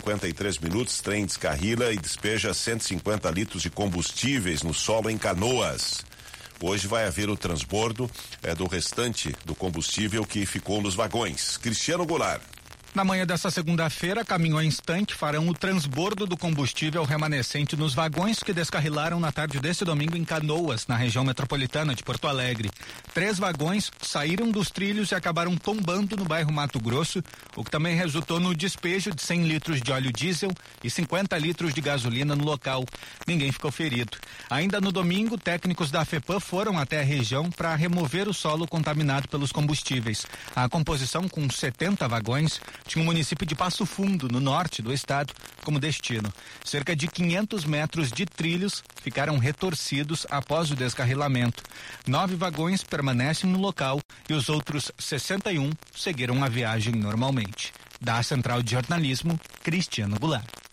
53 minutos, trem descarrila e despeja 150 litros de combustíveis no solo em Canoas. Hoje vai haver o transbordo do restante do combustível que ficou nos vagões. Cristiano Goulart. Na manhã dessa segunda-feira, caminhões tanque farão o transbordo do combustível remanescente nos vagões que descarrilaram na tarde deste domingo em Canoas, na região metropolitana de Porto Alegre. 3 vagões saíram dos trilhos e acabaram tombando no bairro Mato Grosso, o que também resultou no despejo de 100 litros de óleo diesel e 50 litros de gasolina no local. Ninguém ficou ferido. Ainda no domingo, técnicos da FEPAM foram até a região para remover o solo contaminado pelos combustíveis. A composição, com 70 vagões, tinha o município de Passo Fundo, no norte do estado, como destino. Cerca de 500 metros de trilhos ficaram retorcidos após o descarrilamento. 9 vagões permanecem no local e os outros 61 seguiram a viagem normalmente. Da Central de Jornalismo, Cristiano Goulart.